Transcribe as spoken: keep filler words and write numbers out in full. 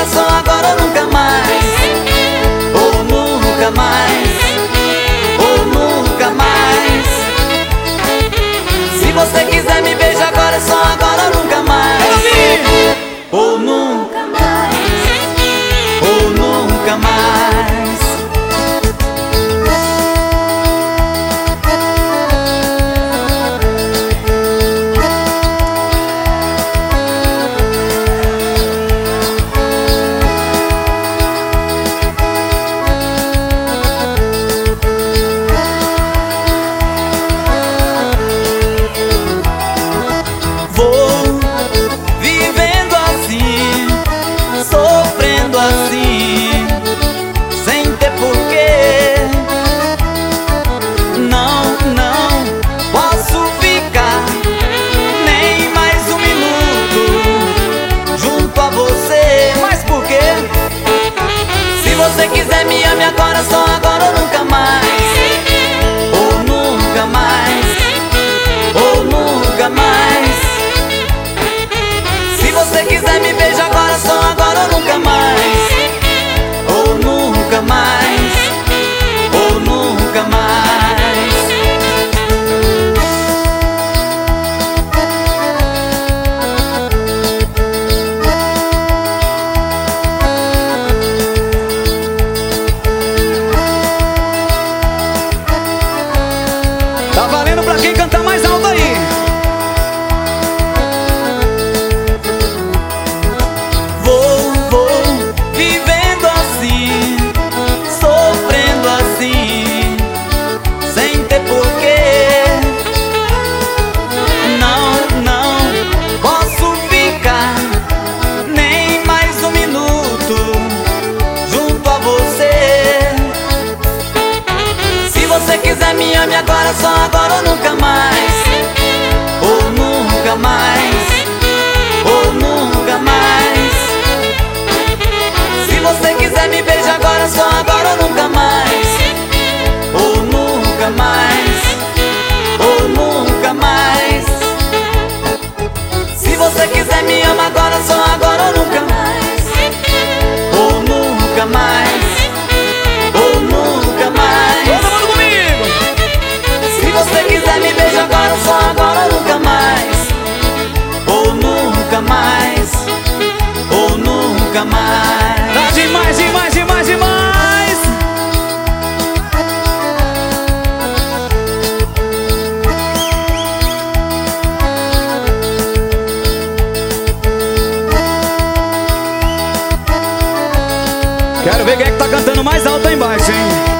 coração agora ou nunca mais. Ou nunca mais. Ou nunca mais. Se você quiser me beijar agora, é só agora ou nunca mais. Ou nunca mais. Ou nunca mais. Se você quiser me ame agora, só agora ou nunca mais. Ou nunca mais. Ou nunca mais. Se você quiser me beijar agora, só agora ou nunca mais. Ou nunca mais. Ou nunca mais. Tá valendo pra quem canta mais alto aí. Vou, vou vivendo assim, sofrendo assim, sem ter porquê. Não, não posso ficar nem mais um minuto junto a você. Se você quiser me ame agora, só agora ou nunca mais. Ou nunca mais. Ou nunca mais. Se você quiser me beijar agora, só agora ou nunca mais. Ou nunca mais. Ou nunca mais. Se você quiser me ama agora, só agora ou nunca mais. Ou nunca mais. Ou nunca mais. Todo mundo comigo. Se você quiser me beijar agora, só agora ou nunca mais. Ou nunca mais. Ou nunca mais. Tá demais, demais, demais, demais. Quero ver quem é que tá cantando mais alto aí embaixo, hein?